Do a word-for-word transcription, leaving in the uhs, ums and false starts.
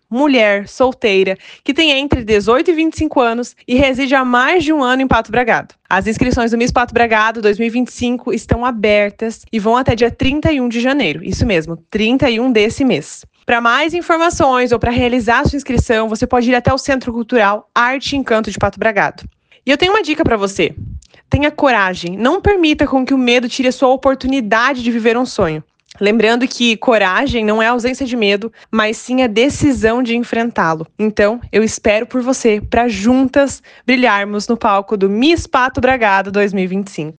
mulher, solteira, que tem entre dezoito e vinte e cinco anos e reside há mais de um ano em Pato Bragado. As inscrições do Miss Pato Bragado dois mil e vinte e cinco estão abertas e vão até dia trinta e um de janeiro. Isso mesmo, trinta e um desse mês. Para mais informações ou para realizar a sua inscrição, você pode ir até o Centro Cultural Arte e Encanto de Pato Bragado. E eu tenho uma dica para você. Tenha coragem, não permita com que o medo tire a sua oportunidade de viver um sonho. Lembrando que coragem não é ausência de medo, mas sim a decisão de enfrentá-lo. Então, eu espero por você para juntas brilharmos no palco do Miss Pato Bragado dois mil e vinte e cinco.